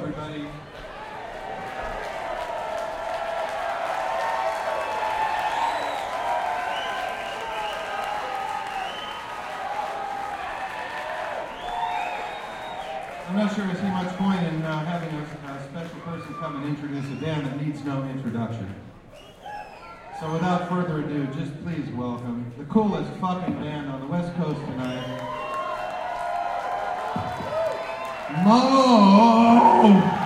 everybody. I'm not sure I see much point in having a special person come and introduce a band that needs no introduction. So without further ado, just please welcome the coolest fucking band on the West Coast tonight, Moe!